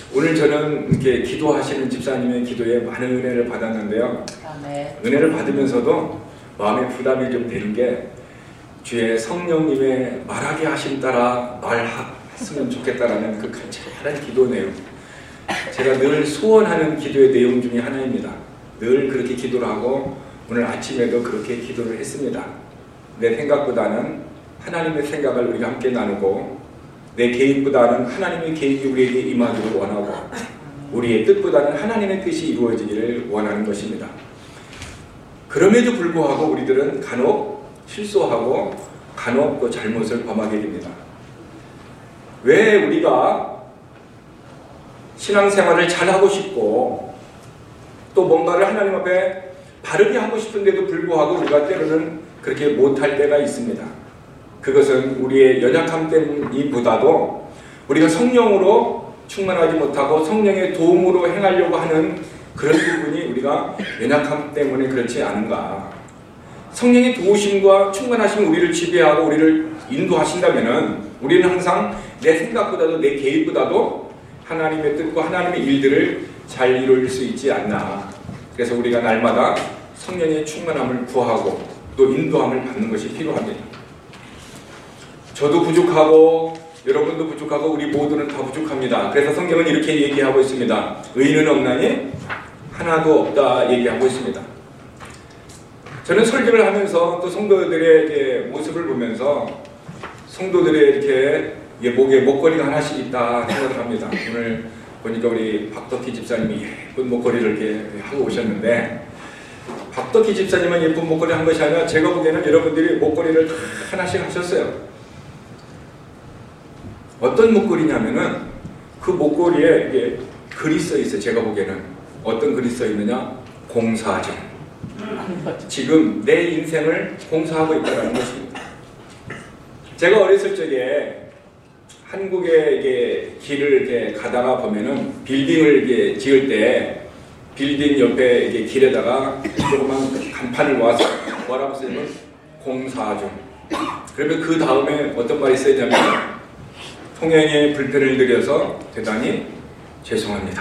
오늘 저는 이렇게 기도하시는 집사님의 기도에 많은 은혜를 받았는데요. 네. 은혜를 받으면서도 마음에 부담이 좀 되는 게 주의 성령님의 말하게 하심 따라 말했으면 좋겠다라는 그 간절한 기도 내용. 제가 늘 소원하는 기도의 내용 중에 하나입니다. 늘 그렇게 기도를 하고 오늘 아침에도 그렇게 기도를 했습니다. 내 생각보다는 하나님의 생각을 우리가 함께 나누고 내 계획보다는 하나님의 계획이 우리에게 임하기를 원하고 우리의 뜻보다는 하나님의 뜻이 이루어지기를 원하는 것입니다. 그럼에도 불구하고 우리들은 간혹 실수하고 간혹 또 잘못을 범하게 됩니다. 왜 우리가 신앙생활을 잘하고 싶고 또 뭔가를 하나님 앞에 바르게 하고 싶은데도 불구하고 우리가 때로는 그렇게 못할 때가 있습니다. 그것은 우리의 연약함 때문이보다도 우리가 성령으로 충만하지 못하고 성령의 도움으로 행하려고 하는 그런 부분이 우리가 연약함 때문에 그렇지 않은가. 성령의 도우심과 충만하심이 우리를 지배하고 우리를 인도하신다면 우리는 항상 내 생각보다도 내 계획보다도 하나님의 뜻과 하나님의 일들을 잘 이룰 수 있지 않나. 그래서 우리가 날마다 성령의 충만함을 구하고 또 인도함을 받는 것이 필요합니다. 저도 부족하고 여러분도 부족하고 우리 모두는 다 부족합니다. 그래서 성경은 이렇게 얘기하고 있습니다. 의인은 없나니 하나도 없다 얘기하고 있습니다. 저는 설교를 하면서 또 성도들의 모습을 보면서 성도들의 이렇게 목에 목걸이가 하나씩 있다 생각을 합니다. 오늘 보니까 우리 박덕희 집사님이 예쁜 목걸이를 이렇게 하고 오셨는데 박덕희 집사님은 예쁜 목걸이 한 것이 아니라 제가 보기에는 여러분들이 목걸이를 다 하나씩 하셨어요. 어떤 목걸이냐면은 그 목걸이에 이게 글이 써 있어요. 제가 보기에는 어떤 글이 써 있느냐? 공사중. 지금 내 인생을 공사하고 있다는 것입니다. 제가 어렸을 적에 한국에 이게 길을 이렇게 가다가 보면은 빌딩을 이렇게 지을 때 빌딩 옆에 이게 길에다가 조그만 간판을 모아서 뭐라고 쓰냐면 공사중. 그러면 그 다음에 어떤 말이 쓰냐면 통행에 불편을 드려서 대단히 죄송합니다.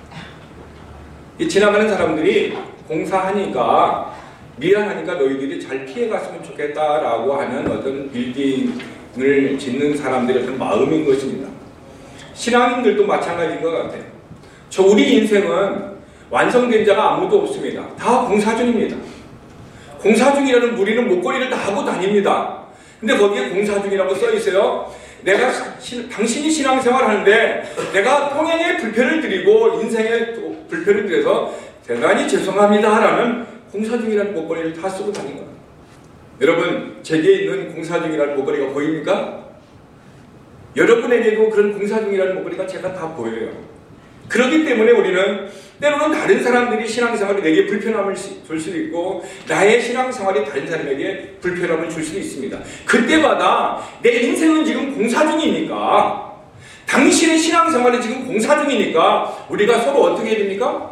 이 지나가는 사람들이 공사하니까 미안하니까 너희들이 잘 피해갔으면 좋겠다라고 하는 어떤 빌딩을 짓는 사람들의 어떤 마음인 것입니다. 신앙인들도 마찬가지인 것 같아요. 우리 인생은 완성된 자가 아무도 없습니다. 다 공사 중입니다. 공사 중이라는 우리는 목걸이를 다 하고 다닙니다. 근데 거기에 공사 중이라고 써 있어요. 당신이 신앙생활 하는데 내가 평행에 불편을 드리고 인생에 불편을 드려서 대단히 죄송합니다 라는 공사 중이라는 목걸이를 다 쓰고 다닌 거예요. 여러분 제게 있는 공사 중이라는 목걸이가 보입니까? 여러분에게도 그런 공사 중이라는 목걸이가 제가 다 보여요. 그렇기 때문에 우리는 때로는 다른 사람들이 신앙생활이 내게 불편함을 줄 수도 있고 나의 신앙생활이 다른 사람에게 불편함을 줄 수도 있습니다. 그때마다 내 인생은 지금 공사 중이니까 당신의 신앙생활이 지금 공사 중이니까 우리가 서로 어떻게 해야 됩니까?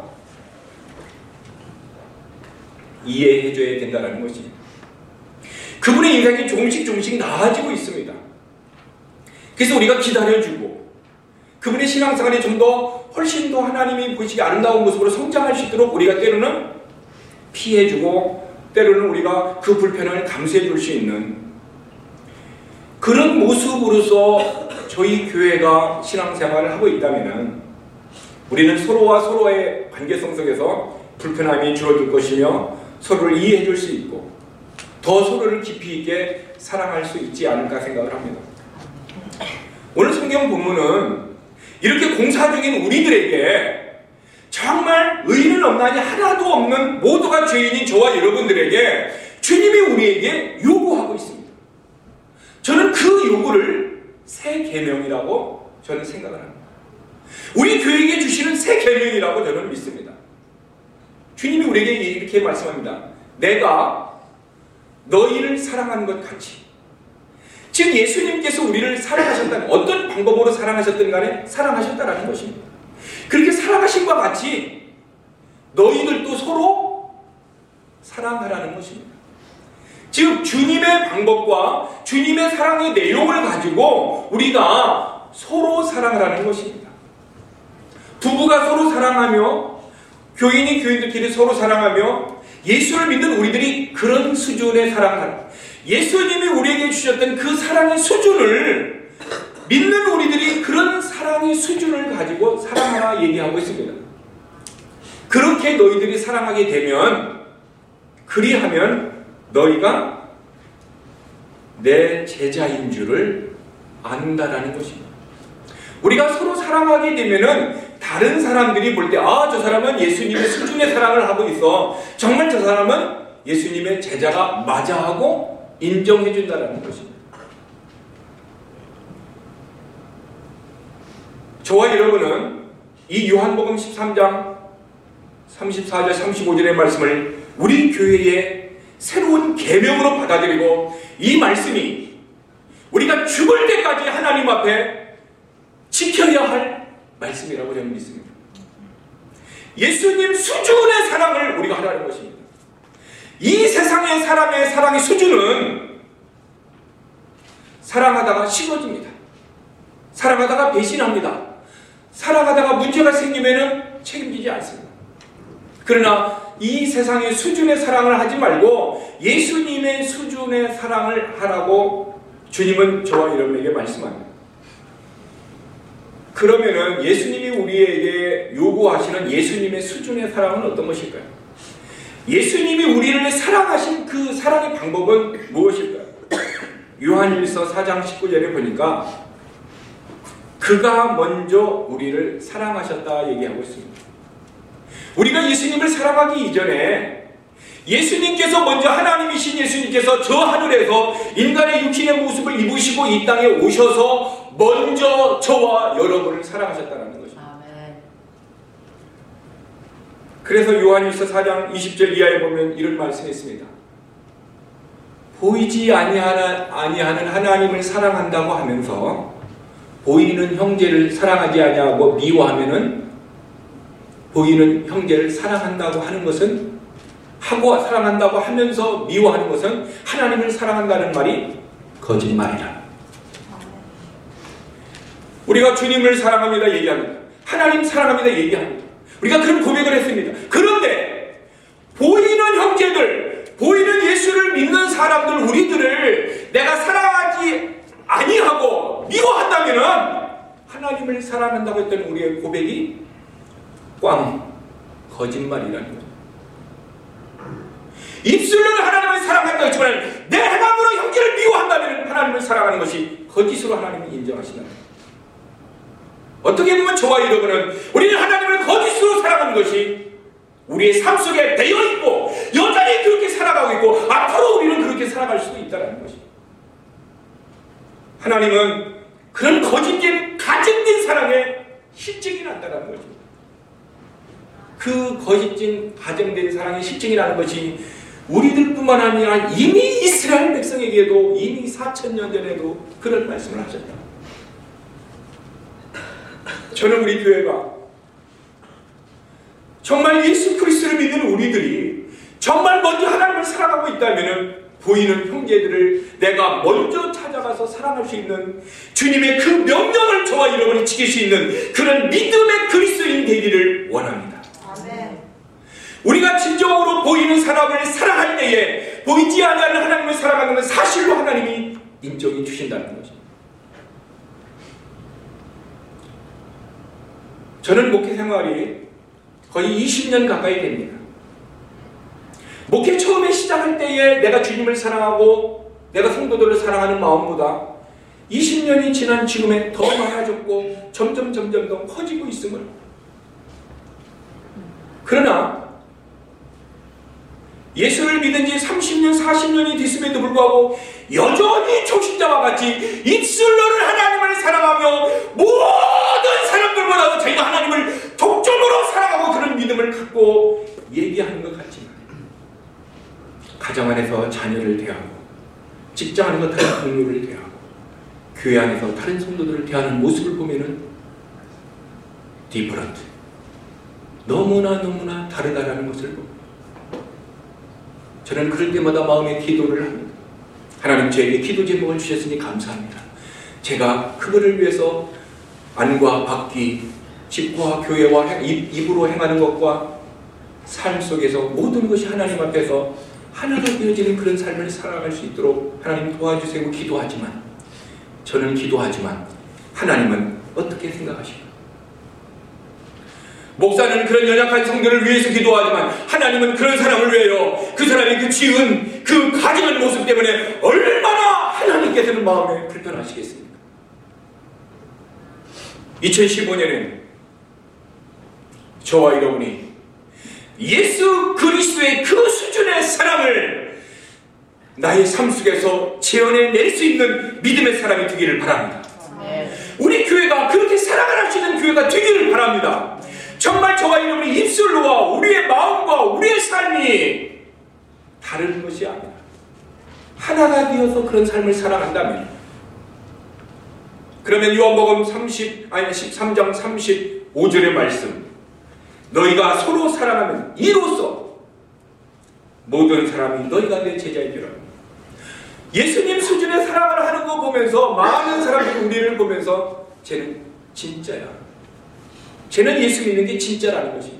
이해해줘야 된다는 것이 그분의 인생이 조금씩 나아지고 있습니다. 그래서 우리가 기다려주고 그분의 신앙생활이 좀 더 훨씬 더 하나님이 보시기 아름다운 모습으로 성장할 수 있도록 우리가 때로는 피해주고 때로는 우리가 그 불편을 감수해 줄 수 있는 그런 모습으로서 저희 교회가 신앙생활을 하고 있다면 우리는 서로와 서로의 관계성 속에서 불편함이 줄어들 것이며 서로를 이해해 줄 수 있고 더 서로를 깊이 있게 사랑할 수 있지 않을까 생각을 합니다. 오늘 성경 본문은 이렇게 공사 중인 우리들에게 정말 의인은 없나니 하나도 없는 모두가 죄인인 저와 여러분들에게 주님이 우리에게 요구하고 있습니다. 저는 그 요구를 새 계명이라고 저는 생각을 합니다. 우리 교회에게 주시는 새 계명이라고 저는 믿습니다. 주님이 우리에게 이렇게 말씀합니다. 내가 너희를 사랑하는 것 같이 즉 예수님께서 우리를 사랑하셨다는 어떤 방법으로 사랑하셨든 간에 사랑하셨다는 것입니다. 그렇게 사랑하신과 같이 너희들도 서로 사랑하라는 것입니다. 즉 주님의 방법과 주님의 사랑의 내용을 가지고 우리가 서로 사랑하라는 것입니다. 부부가 서로 사랑하며 교인이 교인들끼리 서로 사랑하며 예수를 믿는 우리들이 그런 수준의 사랑을, 예수님이 우리에게 주셨던 그 사랑의 수준을 믿는 우리들이 그런 사랑의 수준을 가지고 사랑하라 얘기하고 있습니다. 그렇게 너희들이 사랑하게 되면, 그리하면 너희가 내 제자인 줄을 안다라는 것입니다. 우리가 서로 사랑하게 되면은 다른 사람들이 볼 때, 아, 저 사람은 예수님의 수준의 사랑을 하고 있어, 정말 저 사람은 예수님의 제자가 맞아 하고 인정해 준다는 것입니다. 저와 여러분은 이 요한복음 13장 34절 35절의 말씀을 우리 교회의 새로운 계명으로 받아들이고, 이 말씀이 우리가 죽을 때까지 하나님 앞에 지켜야 할 말씀이라고 저는 믿습니다. 예수님 수준의 사랑을 우리가 하라는 것입니다. 이 세상의 사람의 사랑의 수준은 사랑하다가 식어집니다. 사랑하다가 배신합니다. 사랑하다가 문제가 생기면 책임지지 않습니다. 그러나 이 세상의 수준의 사랑을 하지 말고 예수님의 수준의 사랑을 하라고 주님은 저와 여러분에게 말씀합니다. 그러면은 예수님이 우리에게 요구하시는 예수님의 수준의 사랑은 어떤 것일까요? 예수님이 우리를 사랑하신 그 사랑의 방법은 무엇일까요? 요한일서 4장 19절에 보니까 그가 먼저 우리를 사랑하셨다 얘기하고 있습니다. 우리가 예수님을 사랑하기 이전에 예수님께서 먼저, 하나님이신 예수님께서 저 하늘에서 인간의 육신의 모습을 입으시고 이 땅에 오셔서 먼저 저와 여러분을 사랑하셨다는 것입니다. 그래서 요한일서 4장 20절 이하에 보면 이런 말씀이 있습니다. 보이지 아니하는 하나님을 사랑한다고 하면서 보이는 형제를 사랑하지 아니하고 미워하면은, 보이는 형제를 사랑한다고 하는 것은, 하고 사랑한다고 하면서 미워하는 것은 하나님을 사랑한다는 말이 거짓말이라. 우리가 주님을 사랑합니다 얘기합니다. 하나님 사랑합니다 얘기합니다. 우리가 그런 고백을 했습니다. 그런데 보이는 형제들, 보이는 예수를 믿는 사람들, 우리들을 내가 사랑하지 아니하고 미워한다면은 하나님을 사랑한다고 했던 우리의 고백이 꽝, 거짓말이라는 거죠. 입술로는 하나님을 사랑한다고 했지만 내 행함으로 형제를 미워한다면 하나님을 사랑하는 것이 거짓으로 하나님이 인정하신다. 어떻게 보면 저와 여러분은 우리는 하나님을 거짓으로 사랑하는 것이 우리의 삶 속에 되어 있고 여전히 그렇게 살아가고 있고 앞으로 우리는 그렇게 살아갈 수도 있다는 것입니다. 하나님은 그런 거짓된 가증된 사랑에 실증이 난다는 거죠. 그 거짓된 가증된 사랑의 실증이라는 것이 우리들뿐만 아니라 이미 이스라엘 백성에게도 이미 4,000년 전에도 그런 말씀을 하셨다. 저는 우리 교회가 정말 예수 그리스도를 믿는 우리들이 정말 먼저 하나님을 사랑하고 있다면 보이는 형제들을 내가 먼저 찾아가서 사랑할 수 있는 주님의 그 명령을 저와 여러분이 지킬 수 있는 그런 믿음의 그리스도인 되기를 원합니다. 아멘. 우리가 진정으로 보이는 사람을 사랑할 때에 보이지 않는 하나님을 사랑하는 건 사실로 하나님이 인정해 주신다는 거죠. 저는 목회 생활이 거의 20년 가까이 됩니다. 목회 처음에 시작할 때에 내가 주님을 사랑하고 내가 성도들을 사랑하는 마음보다 20년이 지난 지금에 더 많아졌고 점점 더 커지고 있음을. 그러나 예수를 믿은 지 30년, 40년이 됐음에도 불구하고 여전히 초신자와 같이 입술로는 하나님을 사랑하며 모든 사람들보다도 저희가 하나님을 독점으로 사랑하고 그런 믿음을 갖고 얘기하는 것 같지만 가정 안에서 자녀를 대하고 직장 안에서 다른 동료를 대하고 교회 안에서 다른 성도들을 대하는 모습을 보면은 디퍼런트, 너무나 다르다라는 것을 봅니다. 저는 그럴 때마다 마음에 기도를 합니다. 하나님 저에게 기도 제목을 주셨으니 감사합니다. 제가 그거를 위해서 안과 밖이 집과 교회와 입으로 행하는 것과 삶 속에서 모든 것이 하나님 앞에서 하나가 되어지는 그런 삶을 살아갈 수 있도록 하나님 도와주세요 기도하지만, 저는 기도하지만 하나님은 어떻게 생각하실까? 목사는 그런 연약한 성도를 위해서 기도하지만 하나님은 그런 사람을 위하여 그 사람이 그 지은 그 가증한 모습 때문에 얼마나 하나님께서는 마음에 불편하시겠습니까? 2015년엔 저와 여러분이 예수 그리스도의 그 수준의 사랑을 나의 삶 속에서 재현해낼 수 있는 믿음의 사람이 되기를 바랍니다. 우리 교회가 그렇게 사랑을 할 수 있는 교회가 되기를 바랍니다. 정말 저와 여러분의 입술로와 우리의 마음과 우리의 삶이 다른 것이 아니라 하나가 되어서 그런 삶을 살아간다면, 그러면 요한복음 13장 35절의 말씀, 너희가 서로 사랑하면 이로써 모든 사람이 너희가 내 제자인 줄 알아. 예수님 수준의 사랑을 하는 거 보면서 많은 사람들이 우리를 보면서 쟤는 진짜야, 쟤는 예수 믿는 게 진짜라는 것입니다.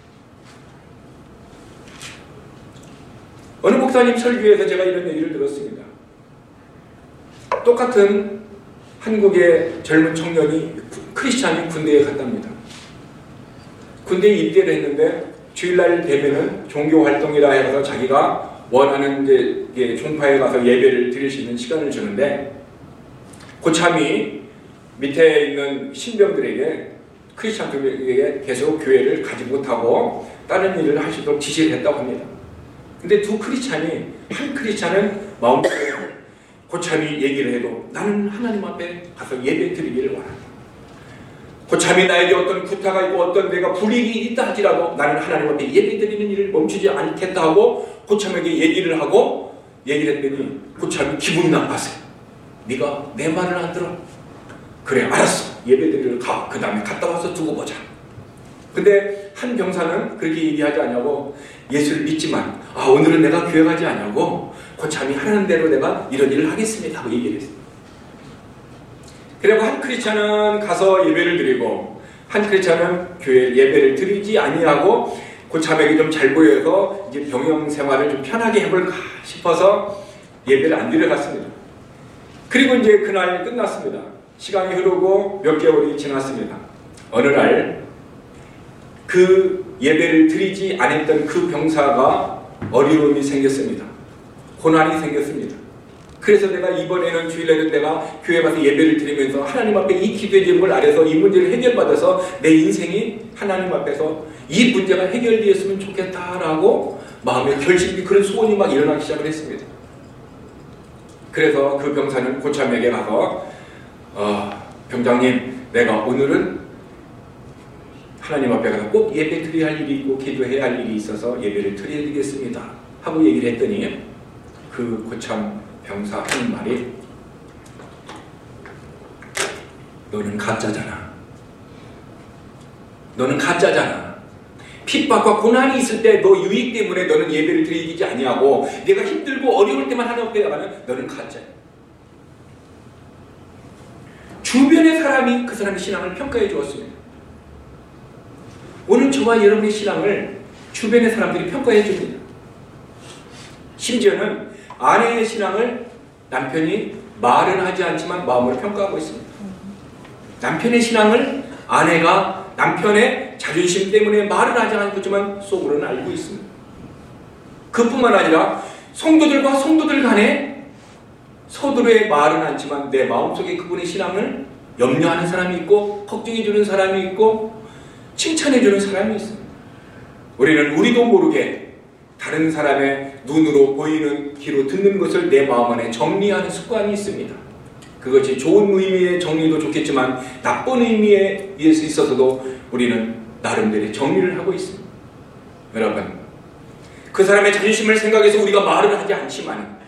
어느 목사님 설교에서 제가 이런 얘기를 들었습니다. 똑같은 한국의 젊은 청년이 크리스찬이 군대에 갔답니다. 군대에 입대를 했는데 주일날 되면은 종교활동이라 해서 자기가 원하는 이제 종파에 가서 예배를 드릴 수 있는 시간을 주는데, 고참이 밑에 있는 신병들에게, 크리스찬들에게 계속 교회를 가지 못하고 다른 일을 하시도록 지시를 했다고 합니다. 근데 두 크리스찬이, 한 크리스찬은 마음속에 고참이 얘기를 해도 나는 하나님 앞에 가서 예배 드리기를 원한다. 고참이 나에게 어떤 구타가 있고 어떤 내가 불이익이 있다 하지라도 나는 하나님 앞에 예배 드리는 일을 멈추지 않겠다 하고 고참에게 얘기를 했더니 고참이 기분이 나빴어요. 네가 내 말을 안 들어? 그래 알았어, 예배 드리러 가. 그 다음에 갔다 와서 두고 보자. 근데 한 병사는 그렇게 얘기하지 않냐고, 예수를 믿지만 오늘은 내가 교회 가지 않냐고, 고참이 하라는 대로 내가 이런 일을 하겠습니다 하고 얘기를 했어요. 그리고 한 크리스찬은 가서 예배를 드리고 한 크리스찬은 교회 예배를 드리지 아니하고 고참에게 좀 잘 보여서 이제 병영 생활을 좀 편하게 해볼까 싶어서 예배를 안 드려갔습니다. 그리고 이제 그날 끝났습니다. 시간이 흐르고 몇 개월이 지났습니다. 어느 날 그 예배를 드리지 않았던 그 병사가 어려움이 생겼습니다. 고난이 생겼습니다. 그래서 내가 이번에는 주일에는 내가 교회 가서 예배를 드리면서 하나님 앞에 이 기도의 제목을 아래서 이 문제를 해결받아서 내 인생이 하나님 앞에서 이 문제가 해결되었으면 좋겠다라고 마음에 결심이, 그런 소원이 막 일어나기 시작을 했습니다. 그래서 그 병사는 고참에게 가서 병장님, 내가 오늘은 하나님 앞에 가서 꼭 예배 드려야 할 일이 있고 기도해야 할 일이 있어서 예배를 드려야 되겠습니다 하고 얘기를 했더니 그 고참 병사 하는 말이, 너는 가짜잖아. 너는 가짜잖아. 핍박과 고난이 있을 때 너 유익 때문에 너는 예배를 드리지 아니하고 내가 힘들고 어려울 때만 하나님 앞에 나가면 너는 가짜야. 주변의 사람이 그 사람의 신앙을 평가해 주었습니다. 오늘 저와 여러분의 신앙을 주변의 사람들이 평가해 줍니다. 심지어는 아내의 신앙을 남편이 말은 하지 않지만 마음으로 평가하고 있습니다. 남편의 신앙을 아내가 남편의 자존심 때문에 말은 하지 않지만 속으로는 알고 있습니다. 그뿐만 아니라 성도들과 성도들 간에 서로의 말은 않지만 내 마음속에 그분의 신앙을 염려하는 사람이 있고 걱정해 주는 사람이 있고 칭찬해 주는 사람이 있습니다. 우리는 우리도 모르게 다른 사람의 눈으로 보이는 귀로 듣는 것을 내 마음 안에 정리하는 습관이 있습니다. 그것이 좋은 의미의 정리도 좋겠지만 나쁜 의미에 의해서 있어서도 우리는 나름대로 정리를 하고 있습니다. 여러분, 그 사람의 자존심을 생각해서 우리가 말을 하지 않지만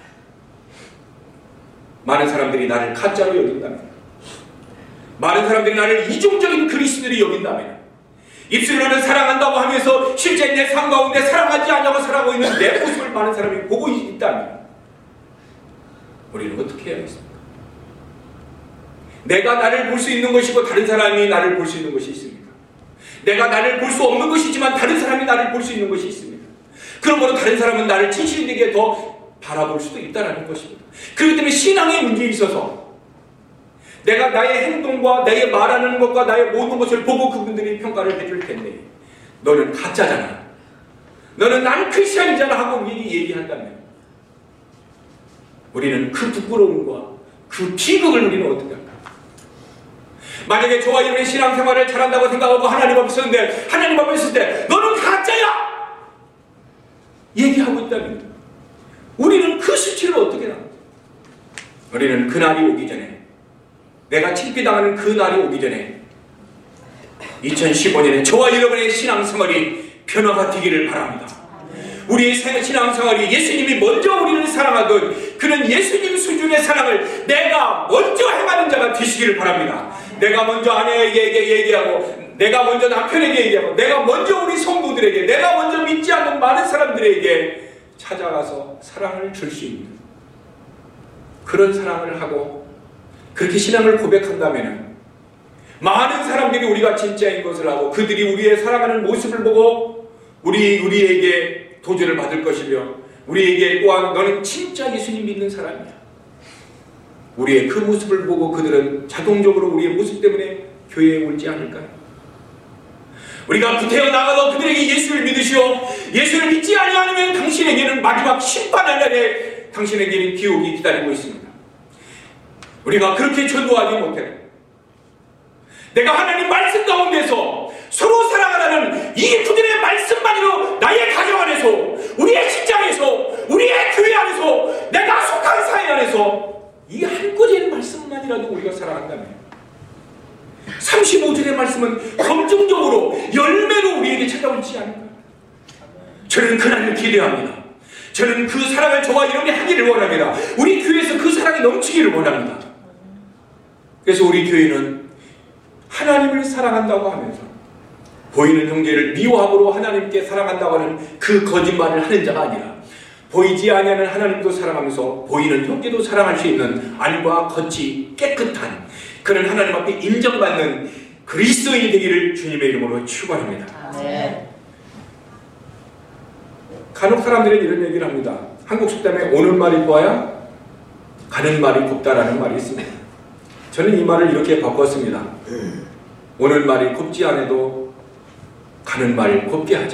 많은 사람들이 나를 가짜로 여긴다면, 많은 사람들이 나를 이중적인 그리스도로 여긴다면, 입술로는 사랑한다고 하면서 실제 내 삶 가운데 사랑하지 않냐고 살아가고 있는 내 모습을 많은 사람이 보고 있다면 우리는 어떻게 해야겠습니까? 내가 나를 볼 수 있는 것이고 다른 사람이 나를 볼 수 있는 것이 있습니다. 내가 나를 볼 수 없는 것이지만 다른 사람이 나를 볼 수 있는 것이 있습니다. 그러므로 다른 사람은 나를 진실되게 더 바라볼 수도 있다는 것입니다. 그렇기 때문에 신앙의 문제에 있어서 내가 나의 행동과 나의 말하는 것과 나의 모든 것을 보고 그분들이 평가를 해줄 텐데 너는 가짜잖아, 너는 난 크리스찬이잖아 하고 미리 얘기한다면 우리는 그 부끄러움과 그 비극을 우리는 어떻게 할까? 만약에 저와 여러분의 신앙생활을 잘한다고 생각하고 하나님 앞에 섰는데 하나님 앞에 섰을 때 너는 가짜야! 얘기하고 있다면 우리는 그 실체를 어떻게 나가? 우리는 그날이 오기 전에, 내가 창피당하는 그 날이 오기 전에 2015년에 저와 여러분의 신앙생활이 변화가 되기를 바랍니다. 우리의 신앙생활이 예수님이 먼저 우리를 사랑하던 그런 예수님 수준의 사랑을 내가 먼저 행하는 자가 되시기를 바랍니다. 내가 먼저 아내에게 얘기하고, 내가 먼저 남편에게 얘기하고, 내가 먼저 우리 성도들에게, 내가 먼저 믿지 않는 많은 사람들에게 찾아가서 사랑을 줄 수 있는 그런 사랑을 하고 그렇게 신앙을 고백한다면 많은 사람들이 우리가 진짜인 것을 하고 그들이 우리의 사랑하는 모습을 보고 우리에게 도전을 받을 것이며 우리에게 또한 너는 진짜 예수님 믿는 사람이야, 우리의 그 모습을 보고 그들은 자동적으로 우리의 모습 때문에 교회에 올지 않을까요? 우리가 구태여 나가서 그들에게 예수를 믿으시오, 예수를 믿지 아니하면 당신에게는 마지막 심판의 날에 당신에게는 기옥이 기다리고 있습니다. 우리가 그렇게 전도하지 못해 내가 하나님 말씀 가운데서 서로 사랑하라는 이 그들의 말씀만으로 나의 가정 안에서, 우리의 직장에서, 우리의 교회 안에서, 내가 속한 사회 안에서 이 한 구절의 말씀만이라도 우리가 사랑한다면 35절의 말씀은 검증적으로 열매로 우리에게 찾아오지 않을까요? 저는 그날을 기대합니다. 저는 그 사랑을 저와 여러분이 하기를 원합니다. 우리 교회에서 그 사랑이 넘치기를 원합니다. 그래서 우리 교회는 하나님을 사랑한다고 하면서 보이는 형제를 미워함으로 하나님께 사랑한다고 하는 그 거짓말을 하는 자가 아니라 보이지 아니하는 하나님도 사랑하면서 보이는 형제도 사랑할 수 있는 안과 겉이 깨끗한 그런 하나님 앞에 인정받는 그리스도인이 되기를 주님의 이름으로 축원합니다. 간혹 사람들은 이런 얘기를 합니다. 한국 속담에 오는 말이 고와야 가는 말이 곱다라는 말이 있습니다. 저는 이 말을 이렇게 바꿨습니다. 오는 말이 곱지 않아도 가는 말을 곱게 하자.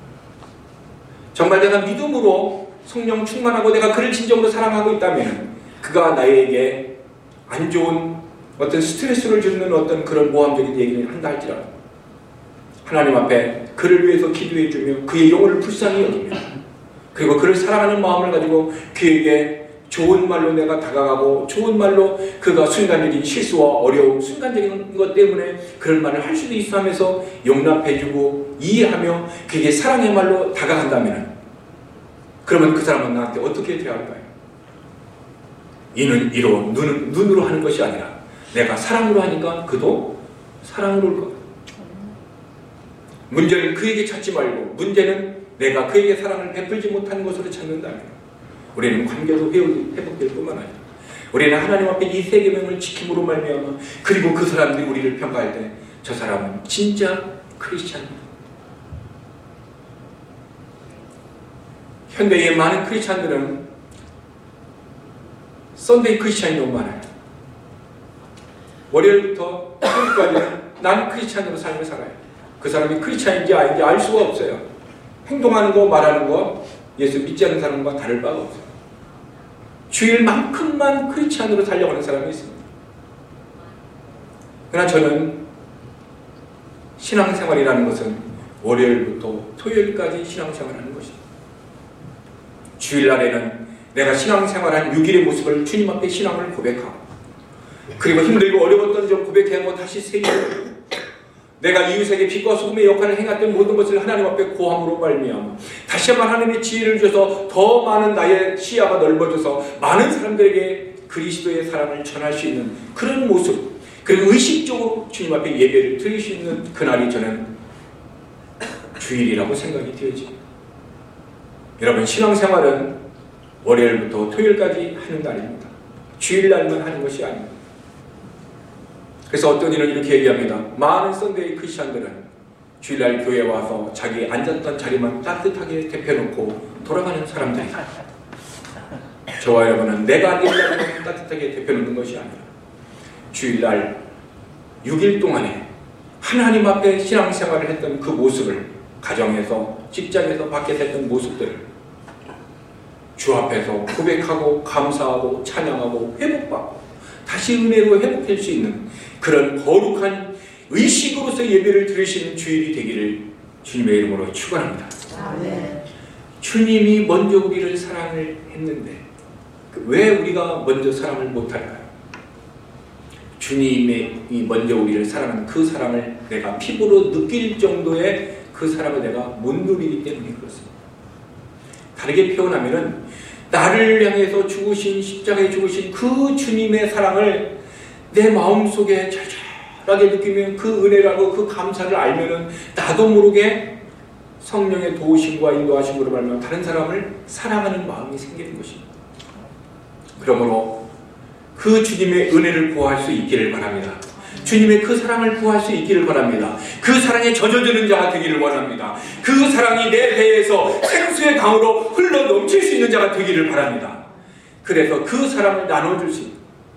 정말 내가 믿음으로 성령 충만하고 내가 그를 진정으로 사랑하고 있다면 그가 나에게 안 좋은 어떤 스트레스를 주는 어떤 그런 모함적인 얘기를 한다 할지라도 하나님 앞에 그를 위해서 기도해 주며 그의 영혼을 불쌍히 여기며 그리고 그를 사랑하는 마음을 가지고 그에게 좋은 말로 내가 다가가고 좋은 말로 그가 순간적인 실수와 어려움, 순간적인 것 때문에 그런 말을 할 수도 있어 하면서 용납해주고 이해하며 그에게 사랑의 말로 다가간다면 그러면 그 사람은 나한테 어떻게 대할까요? 이는 이로 눈으로 하는 것이 아니라 내가 사랑으로 하니까 그도 사랑으로 올 거예요. 문제는 그에게 찾지 말고 문제는 내가 그에게 사랑을 베풀지 못하는 것으로 찾는다면 우리는 관계도 회복될 뿐만 아니라 우리는 하나님 앞에 이 세 계명을 지킴으로 말미암아 그리고 그 사람들이 우리를 평가할 때 저 사람은 진짜 크리스찬입니다. 현대의 많은 크리스찬들은 썬데이 크리스찬이 너무 많아요. 월요일부터 토요일까지는 난 크리스찬으로 삶을 살아요. 그 사람이 크리스찬인지 아닌지 알 수가 없어요. 행동하는 거 말하는 거 예수 믿지 않는 사람과 다를 바가 없어요. 주일만큼만 크리스찬으로 살려고 하는 사람이 있습니다. 그러나 저는 신앙생활이라는 것은 월요일부터 토요일까지 신앙생활하는 것입니다. 주일날에는 내가 신앙생활한 6일의 모습을 주님 앞에 신앙을 고백하고 그리고 힘들고 어려웠던 점 고백하고 다시 새기고 내가 이웃에게 빛과 소금의 역할을 행했던 모든 것을 하나님 앞에 고함으로 말미암아 다시 한번 하나님의 지혜를 주셔서 더 많은 나의 시야가 넓어져서 많은 사람들에게 그리스도의 사랑을 전할 수 있는 그런 모습 그리고 의식적으로 주님 앞에 예배를 드릴 수 있는 그날이 저는 주일이라고 생각이 되어집니다. 여러분 신앙생활은 월요일부터 토요일까지 하는 날입니다. 주일날만 하는 것이 아닙니다. 그래서 어떤 이는 이렇게 얘기합니다. 많은 썬데이 크리스찬들은 주일날 교회 와서 자기 앉았던 자리만 따뜻하게 데펴놓고 돌아가는 사람들이다. 저와 여러분은 내가 앉은 따뜻하게 데펴놓는 것이 아니라 주일날 6일 동안에 하나님 앞에 신앙생활을 했던 그 모습을, 가정에서, 직장에서, 밖에서 했던 모습들을 주 앞에서 고백하고 감사하고 찬양하고 회복받고 다시 은혜로 회복할 수 있는 그런 거룩한 의식으로서 예배를 드리시는 주일이 되기를 주님의 이름으로 축원합니다. 아멘. 주님이 먼저 우리를 사랑을 했는데 왜 우리가 먼저 사랑을 못할까요? 주님이 먼저 우리를 사랑하는 그 사랑을 내가 피부로 느낄 정도의 그 사랑을 내가 못 누리기 때문에 그렇습니다. 다르게 표현하면은 나를 향해서 죽으신, 십자가에 죽으신 그 주님의 사랑을 내 마음속에 절절하게 느끼면 그 은혜라고 그 감사를 알면은 나도 모르게 성령의 도우심과 인도하심으로 말미암아 다른 사람을 사랑하는 마음이 생기는 것입니다. 그러므로 그 주님의 은혜를 구할 수 있기를 바랍니다. 주님의 그 사랑을 구할 수 있기를 바랍니다. 그 사랑에 젖어드는 자가 되기를 원합니다. 그 사랑이 내 배에서 생수의 강으로 흘러 넘칠 수 있는 자가 되기를 바랍니다. 그래서 그 사랑을 나눠줄 수 있는,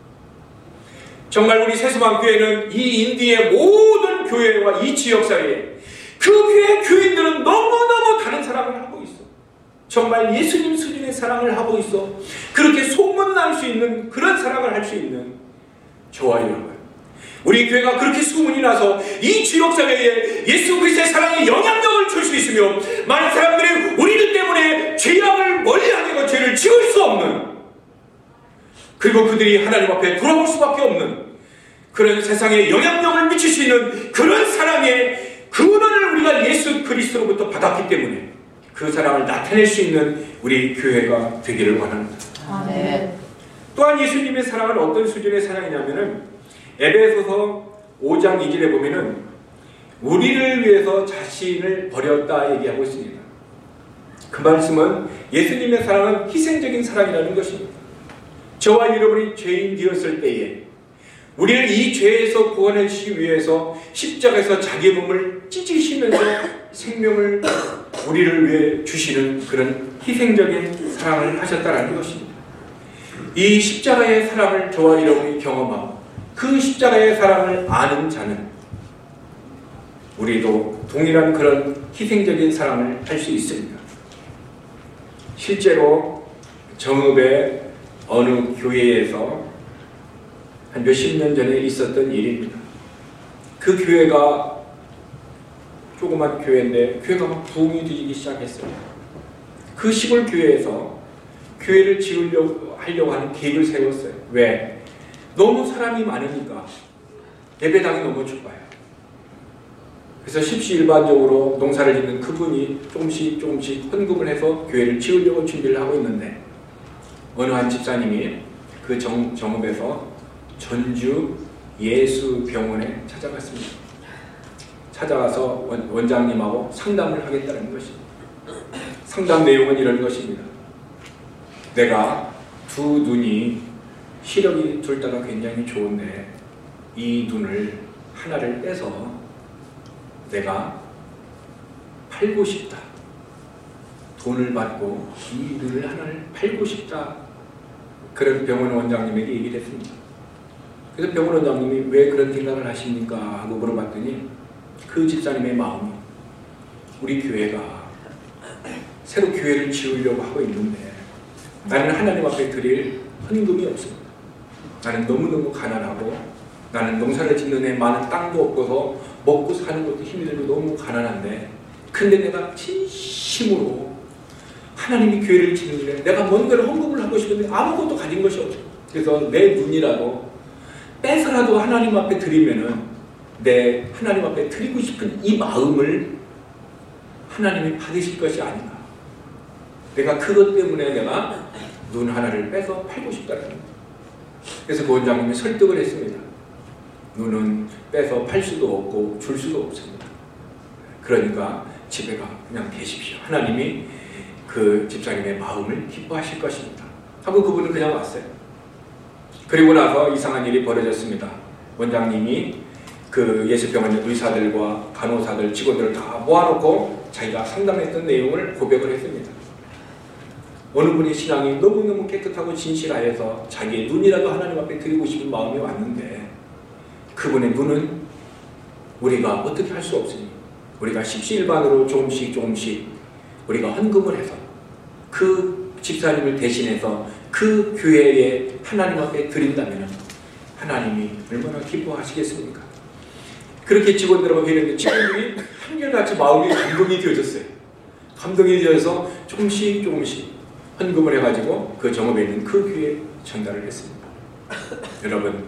정말 우리 세수방교회는 이 인디의 모든 교회와 이 지역사회에 그 교회 교인들은 너무너무 다른 사랑을 하고 있어. 정말 예수님 수준의 사랑을 하고 있어. 그렇게 소문날 수 있는 그런 사랑을 할 수 있는 저와 여러분, 우리 교회가 그렇게 소문이 나서 이 지역사회에 예수 그리스도의 사랑에 영향력을 줄 수 있으며 많은 사람들이 우리들 때문에 죄악을 멀리하게 죄를 지을 수 없는, 그리고 그들이 하나님 앞에 돌아올 수밖에 없는 그런 세상에 영향력을 미칠 수 있는 그런 사랑의 근원을 우리가 예수 그리스도로부터 받았기 때문에 그 사랑을 나타낼 수 있는 우리 교회가 되기를 원합니다. 아멘. 또한 예수님의 사랑은 어떤 수준의 사랑이냐면은 에베소서 5장 2절에 보면은 우리를 위해서 자신을 버렸다 얘기하고 있습니다. 그 말씀은 예수님의 사랑은 희생적인 사랑이라는 것입니다. 저와 여러분이 죄인 되었을 때에 우리를 이 죄에서 구원해 주시기 위해서 십자가에서 자기 몸을 찢으시면서 생명을 우리를 위해 주시는 그런 희생적인 사랑을 하셨다는 것입니다. 이 십자가의 사랑을 저와 여러분이 경험하고 그 십자가의 사랑을 아는 자는 우리도 동일한 그런 희생적인 사랑을 할 수 있습니다. 실제로 정읍의 어느 교회에서 한 몇십 년 전에 있었던 일입니다. 그 교회가 조그만 교회인데 교회가 막 부흥이 되기 시작했어요. 그 시골 교회에서 교회를 하려고 하는 계획을 세웠어요. 왜? 너무 사람이 많으니까 예배당이 너무 좁아요. 그래서 십시일반적으로 농사를 짓는 그분이 조금씩 헌금을 해서 교회를 지으려고 준비를 하고 있는데 어느 한 집사님이 그 정읍에서 전주 예수병원에 찾아갔습니다. 찾아가서 원장님하고 상담을 하겠다는 것입니다. 상담 내용은 이런 것입니다. 내가 두 눈이 시력이 둘 다가 굉장히 좋은데 이 눈을 하나를 빼서 내가 팔고 싶다. 돈을 받고 이 눈을 하나를 팔고 싶다. 그런 병원 원장님에게 얘기를 했습니다. 그래서 병원 원장님이 왜 그런 생각을 하십니까? 하고 물어봤더니 그 집사님의 마음이 우리 교회가 새로 교회를 지으려고 하고 있는데 나는 하나님 앞에 드릴 헌금이 없습니다. 나는 너무너무 가난하고 나는 농사를 짓는 애 많은 땅도 없어서 먹고 사는 것도 힘이 들고 너무 가난한데 근데 내가 진심으로 하나님이 교회를 짓는데 내가 뭔가를 헌금을 하고 싶은데 아무것도 가진 것이 없어요. 그래서 내 눈이라도 빼서라도 하나님 앞에 드리면은 내 하나님 앞에 드리고 싶은 이 마음을 하나님이 받으실 것이 아닌가. 내가 그것 때문에 내가 눈 하나를 빼서 팔고 싶다는 거예요. 그래서 그 원장님이 설득을 했습니다. 눈은 빼서 팔 수도 없고 줄 수도 없습니다. 그러니까 집에 가 그냥 계십시오. 하나님이 그 집사님의 마음을 기뻐하실 것입니다. 하고 그분은 그냥 왔어요. 그리고 나서 이상한 일이 벌어졌습니다. 원장님이 그 예수병원 의사들과 간호사들, 직원들을 다 모아놓고 자기가 상담했던 내용을 고백을 했습니다. 어느 분의 신앙이 너무너무 깨끗하고 진실하여서 자기의 눈이라도 하나님 앞에 드리고 싶은 마음이 왔는데 그분의 눈은 우리가 어떻게 할 수 없으니 우리가 십시일반으로 조금씩 우리가 헌금을 해서 그 집사님을 대신해서 그 교회에 하나님 앞에 드린다면 하나님이 얼마나 기뻐하시겠습니까? 그렇게 직원들하고 회의했는데 직원들이 한결같이 마음이 감동이 되어졌어요. 감동이 되어서 조금씩 헌금을 해가지고 그 정읍에 있는 그 교회에 전달을 했습니다. 여러분,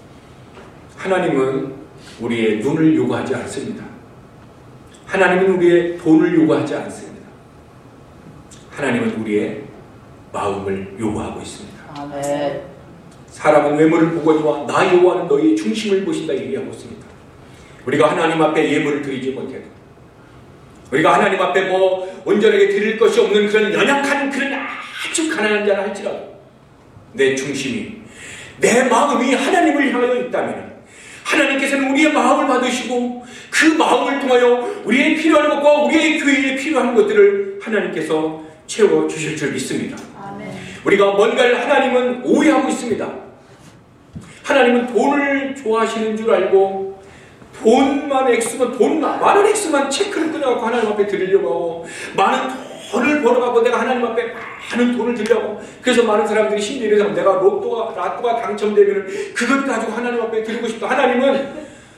하나님은 우리의 눈을 요구하지 않습니다. 하나님은 우리의 돈을 요구하지 않습니다. 하나님은 우리의 마음을 요구하고 있습니다. 아멘. 사람은 외모를 보거니와 나 여호와는 너희의 중심을 보신다 얘기하고 있습니다. 우리가 하나님 앞에 예물을 드리지 못해도 우리가 하나님 앞에 온전하게 드릴 것이 없는 그런 연약한 그런 아주 가난한 자라 할지라도 내 중심이 내 마음이 하나님을 향하여 있다면 하나님께서는 우리의 마음을 받으시고 그 마음을 통하여 우리의 필요한 것과 우리의 교회에 필요한 것들을 하나님께서 채워주실 줄 믿습니다. 아멘. 우리가 뭔가를 하나님은 오해하고 있습니다. 하나님은 돈을 좋아하시는 줄 알고 많은 액수만 체크를 끊어갖고 하나님 앞에 드리려고 하고 많은 돈을 벌어갖고 내가 하나님 앞에 많은 돈을 드리려고 그래서 많은 사람들이 심리를 내가 라또가 당첨되면 그것 가지고 하나님 앞에 드리고 싶다. 하나님은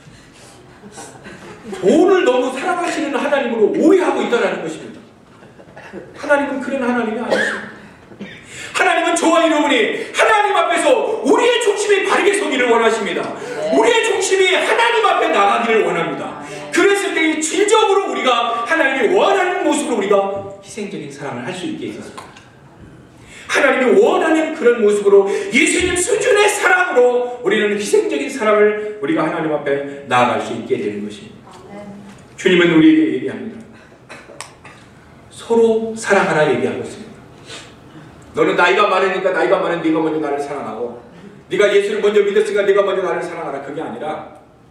돈을 너무 사랑하시는 하나님으로 오해하고 있다는 것입니다. 하나님은 그런 하나님이 아니십니다. 하나님은 저와 여러분이 하나님 앞에서 우리의 중심이 바르게 서기를 원하십니다. 우리의 중심이 하나님 앞에 나가기를 원합니다. 그랬을 때 진정으로 우리가 하나님이 원하는 모습으로 우리가 희생적인 사랑을 할 수 있게 있었습니다. 하나님이 원하는 그런 모습으로 예수님 수준의 사랑으로 우리는 희생적인 사랑을 우리가 하나님 앞에 나아갈 수 있게 되는 것입니다. 주님은 우리에게 얘기합니다. 서로 사랑하라 얘기하고 있습니다. 너는 나이가 많으니까 나이가 많은 네가 먼저 나를 사랑하고 네가 예수를 먼저 믿었으니까 네가 먼저 나를 사랑하라. 그게 아니라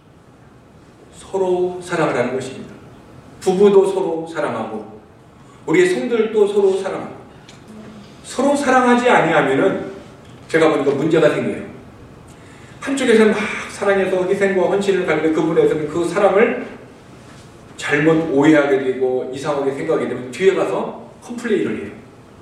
서로 사랑하라는 것입니다. 부부도 서로 사랑하고 우리의 성들도 서로 사랑하고 서로 사랑하지 아니하면은 제가 보니까 문제가 생겨요. 한쪽에서는 막 사랑해서 희생과 헌신을 가는데 그분에서는 그 사랑을 잘못 오해하게 되고 이상하게 생각하게 되면 뒤에 가서 컴플레인을 해요.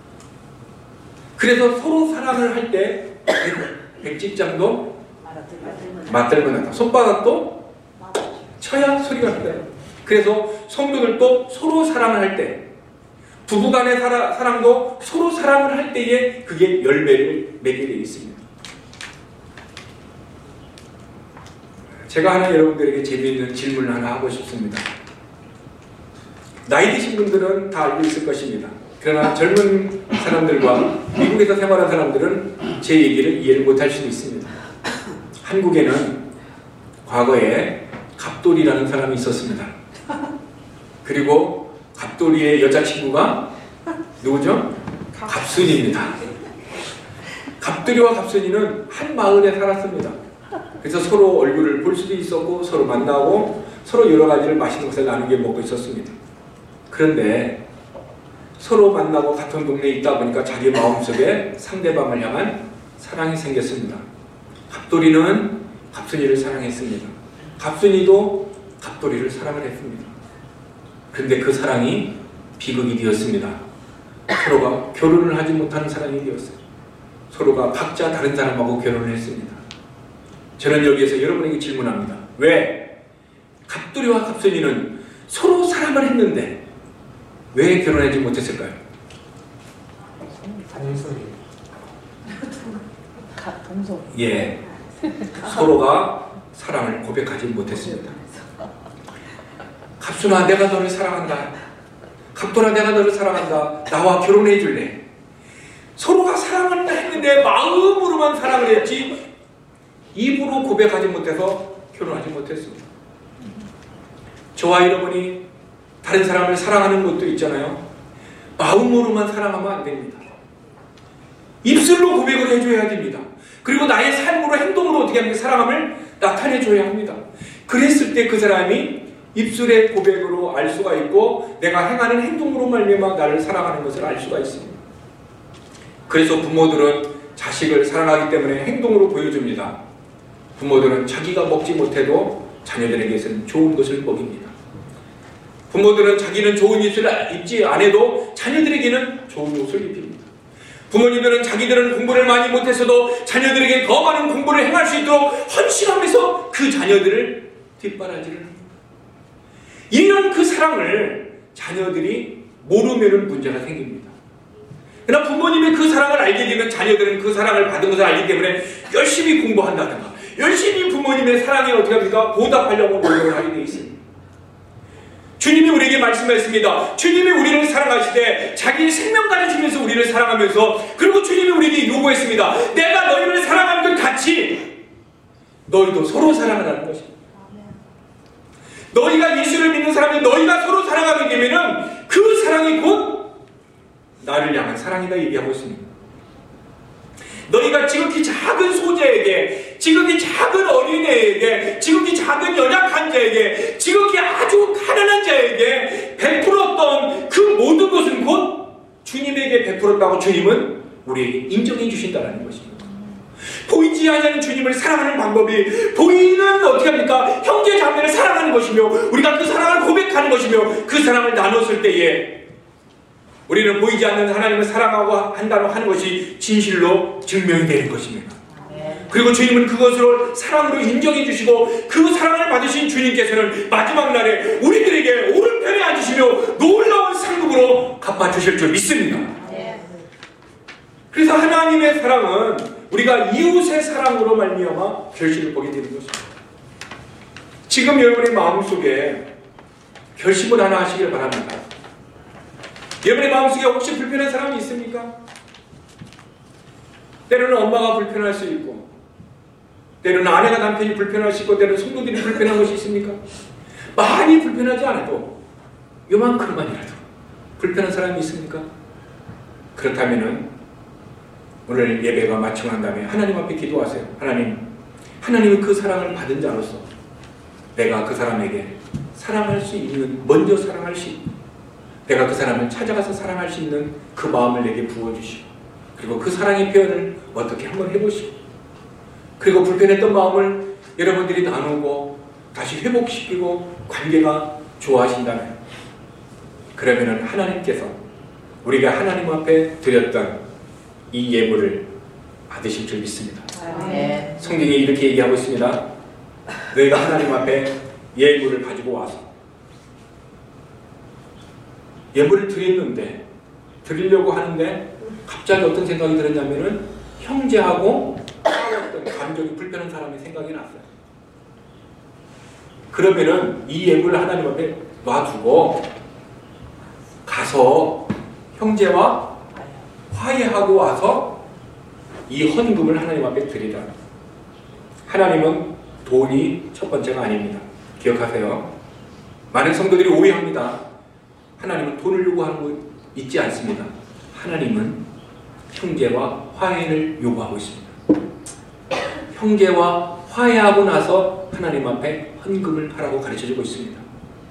그래서 서로 사랑을 할 때 백집장도 맞들면 손바닥도 쳐야 소리가 나요. 그래서 성도들도 서로 사랑을 할 때 부부간의 사랑도 서로 사랑을 할 때에 그게 열매를 맺게 되어 있습니다. 제가 하나 여러분들에게 재미있는 질문을 하나 하고 싶습니다. 나이 드신 분들은 다 알고 있을 것입니다. 그러나 젊은 사람들과 미국에서 생활한 사람들은 제 얘기를 이해를 못할 수도 있습니다. 한국에는 과거에 갑돌이라는 사람이 있었습니다. 그리고 갑돌이의 여자친구가 누구죠? 갑순이입니다. 갑돌이와 갑순이는 한 마을에 살았습니다. 그래서 서로 얼굴을 볼 수도 있었고 서로 만나고 서로 여러 가지를 맛있는 것을 나누게 먹고 있었습니다. 그런데 서로 만나고 같은 동네에 있다 보니까 자기 마음속에 상대방을 향한 사랑이 생겼습니다. 갑돌이는 갑순이를 사랑했습니다. 갑순이도 갑돌이를 사랑을 했습니다. 그런데 그 사랑이 비극이 되었습니다. 서로가 결혼을 하지 못하는 사랑이 되었어요. 서로가 각자 다른 사람하고 결혼을 했습니다. 저는 여기에서 여러분에게 질문합니다. 왜 갑돌이와 갑순이는 서로 사랑을 했는데 왜 결혼하지 못했을까요? 동성. 예, 서로가 사랑을 고백하지 못했습니다. 갑순아, 내가 너를 사랑한다. 갑돌아, 내가 너를 사랑한다. 나와 결혼해 줄래? 서로가 사랑을 했는데 마음으로만 사랑을 했지 입으로 고백하지 못해서 결혼하지 못했습니다. 저와 여러분이 다른 사람을 사랑하는 것도 있잖아요. 마음으로만 사랑하면 안 됩니다. 입술로 고백을 해줘야 됩니다. 그리고 나의 삶으로 행동으로 어떻게 하면 사랑함을 나타내줘야 합니다. 그랬을 때 그 사람이 입술의 고백으로 알 수가 있고 내가 행하는 행동으로 말미암아 나를 사랑하는 것을 알 수가 있습니다. 그래서 부모들은 자식을 사랑하기 때문에 행동으로 보여줍니다. 부모들은 자기가 먹지 못해도 자녀들에게서는 좋은 것을 먹입니다. 부모들은 자기는 좋은 옷을 입지 않아도 자녀들에게는 좋은 옷을 입힙니다. 부모님들은 자기들은 공부를 많이 못했어도 자녀들에게 더 많은 공부를 행할 수 있도록 헌신하면서 그 자녀들을 뒷바라지를 합니다. 이런 그 사랑을 자녀들이 모르면 문제가 생깁니다. 그러나 부모님의 그 사랑을 알게 되면 자녀들은 그 사랑을 받은 것을 알기 때문에 열심히 공부한다든가 열심히 부모님의 사랑에 어떻게 합니까? 보답하려고 노력을 하게 되어 있습니다. 주님이 우리에게 말씀하셨습니다. 주님이 우리를 사랑하시되 자기의 생명까지 주면서 우리를 사랑하면서 그리고 주님이 우리에게 요구했습니다. 내가 너희를 사랑하는 것 같이 너희도 서로 사랑하라는 것입니다. 너희가 예수를 믿는 사람이 너희가 서로 사랑하게 되면은 그 사랑이 곧 나를 향한 사랑이다 얘기하고 있습니다. 너희가 지극히 작은 소재에게, 지극히 작은 어린애에게, 지극히 작은 연약한 자에게, 지극히 아주 가난한 자에게 베풀었던 그 모든 것은 곧 주님에게 베풀었다고 주님은 우리에게 인정해 주신다는 것입니다. 보이지 않는 주님을 사랑하는 방법이 보이는 어떻게 합니까? 형제 자매를 사랑하는 것이며 우리가 그 사랑을 고백하는 것이며 그 사랑을 나눴을 때에 우리는 보이지 않는 하나님을 사랑하고 한다고 하는 것이 진실로 증명이 되는 것입니다. 그리고 주님은 그것을 사랑으로 인정해 주시고 그 사랑을 받으신 주님께서는 마지막 날에 우리들에게 오른편에 앉으시며 놀라운 상급으로 갚아주실 줄 믿습니다. 그래서 하나님의 사랑은 우리가 이웃의 사랑으로 말미암아 결실을 보게 되는 것입니다. 지금 여러분의 마음속에 결심을 하나 하시길 바랍니다. 여러분의 마음속에 혹시 불편한 사람이 있습니까? 때로는 엄마가 불편할 수 있고 때로는 아내가 남편이 불편할 수 있고 때로는 성도들이 불편한 것이 있습니까? 많이 불편하지 않아도 요만큼만이라도 불편한 사람이 있습니까? 그렇다면 오늘 예배가 마치고 난 다음에 하나님 앞에 기도하세요. 하나님은 그 사랑을 받은 자로서 내가 그 사람에게 사랑할 수 있는, 먼저 사랑할 수 있는, 내가 그 사람을 찾아가서 사랑할 수 있는 그 마음을 내게 부어주시고 그리고 그 사랑의 표현을 어떻게 한번 해보시고 그리고 불편했던 마음을 여러분들이 나누고 다시 회복시키고 관계가 좋아하신다면 그러면은 하나님께서 우리가 하나님 앞에 드렸던 이 예물을 받으실 줄 믿습니다. 성경이 이렇게 얘기하고 있습니다. 너희가 하나님 앞에 예물을 가지고 와서 예물을 드리려고 하는데 갑자기 어떤 생각이 들었냐면은 형제하고 싸웠던 감정이 불편한 사람의 생각이 났어요. 그러면은 이 예물을 하나님 앞에 놔두고 가서 형제와 화해하고 와서 이 헌금을 하나님 앞에 드리라. 하나님은 돈이 첫 번째가 아닙니다. 기억하세요. 많은 성도들이 오해합니다. 하나님은 돈을 요구하는 거 있지 않습니다. 하나님은 형제와 화해를 요구하고 있습니다. 형제와 화해하고 나서 하나님 앞에 헌금을 하라고 가르쳐주고 있습니다.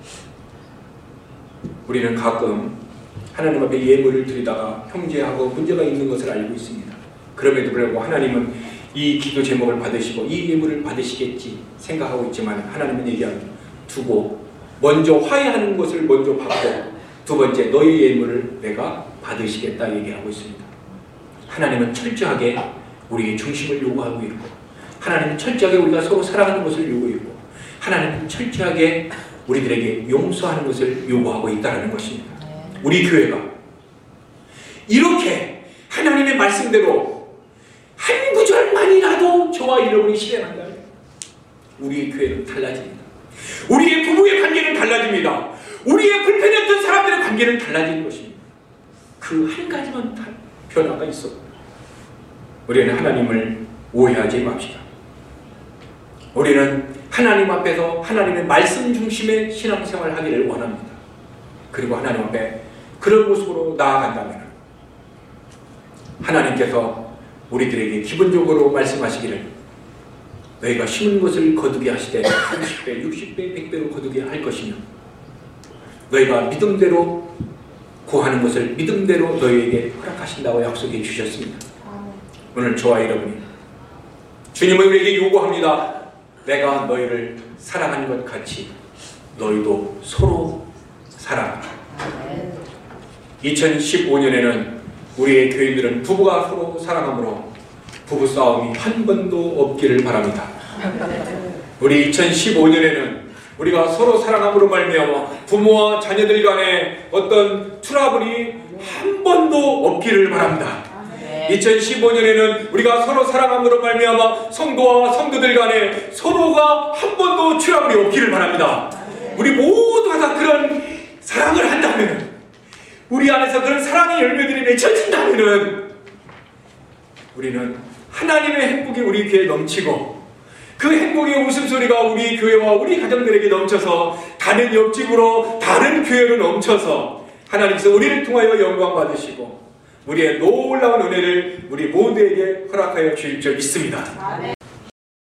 우리는 가끔 하나님 앞에 예물을 드리다가 형제하고 문제가 있는 것을 알고 있습니다. 그럼에도 불구하고 하나님은 이 기도 제목을 받으시고 이 예물을 받으시겠지 생각하고 있지만 하나님은 얘기합니다. 두고 먼저 화해하는 것을 먼저 받고 두 번째 너희 예물을 내가 받으시겠다 얘기하고 있습니다. 하나님은 철저하게 우리의 중심을 요구하고 있고 하나님은 철저하게 우리가 서로 사랑하는 것을 요구했고 하나님은 철저하게 우리들에게 용서하는 것을 요구하고 있다는 것입니다. 우리 교회가 이렇게 하나님의 말씀대로 한 구절만이라도 저와 여러분이 실행한다면 우리의 교회는 달라집니다. 우리의 부부의 관계는 달라집니다. 우리의 불편했던 사람들의 관계는 달라지는 것입니다. 그 한 가지만 변화가 있어. 우리는 하나님을 오해하지 맙시다. 우리는 하나님 앞에서 하나님의 말씀 중심의 신앙생활을 하기를 원합니다. 그리고 하나님 앞에 그런 모습으로 나아간다면 하나님께서 우리들에게 기본적으로 말씀하시기를 너희가 심은 것을 거두게 하시되 30배, 60배, 100배로 거두게 할 것이며 너희가 믿음대로 구하는 것을 믿음대로 너희에게 허락하신다고 약속해 주셨습니다. 오늘 저와 여러분이 주님은 우리에게 요구합니다. 내가 너희를 사랑한 것 같이 너희도 서로 사랑하라. 2015년에는 우리의 교인들은 부부가 서로 사랑함으로 부부싸움이 한 번도 없기를 바랍니다. 우리 2015년에는 우리가 서로 사랑함으로 말미암아 부모와 자녀들 간에 어떤 트러블이 한 번도 없기를 바랍니다. 2015년에는 우리가 서로 사랑함으로 말미암아 성도와 성도들 간에 서로가 한 번도 트러블이 없기를 바랍니다. 우리 모두가 다 그런 사랑을 한다면, 우리 안에서 그런 사랑의 열매들이 맺혀진다면 우리는 하나님의 행복이 우리 귀에 넘치고 그 행복의 웃음소리가 우리 교회와 우리 가정들에게 넘쳐서 다른 옆집으로 다른 교회로 넘쳐서 하나님께서 우리를 통하여 영광 받으시고 우리의 놀라운 은혜를 우리 모두에게 허락하여 주실 줄 믿습니다.